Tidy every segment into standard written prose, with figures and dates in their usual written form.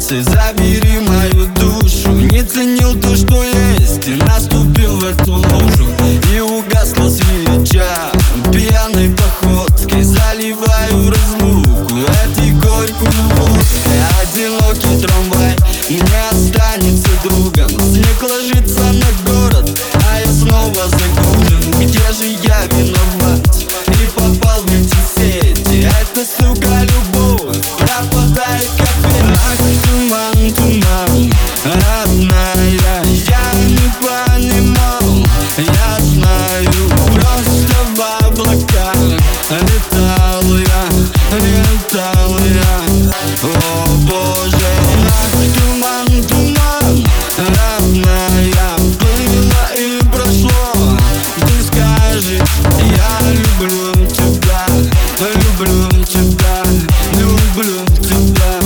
сердце, забери мою душу. Не ценил то, что есть, и наступил в эту лужу. И угасла свеча пьяной походкой, заливаю разлуку этой горькую водкой. Одинокий трамвай не останется другом. Снег ложится на город, а я снова загружен. Где же я виноват и попал в эти сети? Это, сука, любовь пропадает как ветер. Ах, туман, туман, родная, я не понимал. Я знаю, просто в облаках летал я, летал я. О боже, ах, туман, туман, родная, было и прошло. Ты скажи, я люблю тебя, люблю тебя, люблю тебя.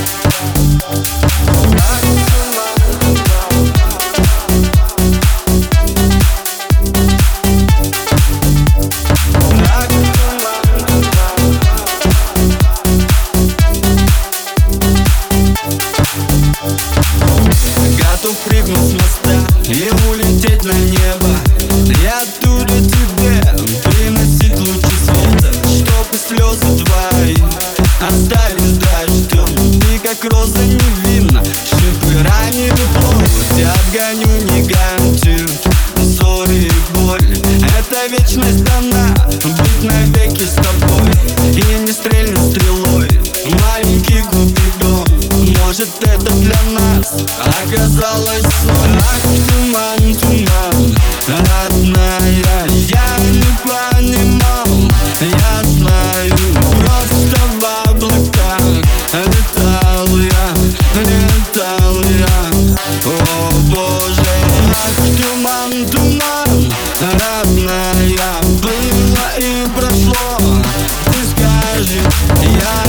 Готов прыгнуть с моста и улететь на небо. Я оттуда тебе приносить лучи света, чтобы слезы твои остались дождем. Ты как роза невинна, шипы ранили плоть. Отгоню негатив, ссоры и боль. Это вечность дана, быть навеки с тобой. И не стрельнуть стрелой маленький купидон. Может, это для нас оказалось сон. Ах, туман, туман, родная, я не понимал. Я знаю, просто в облаках летал я, летал я. О боже, ах, туман, туман, родная, было и прошло. Ты скажи, я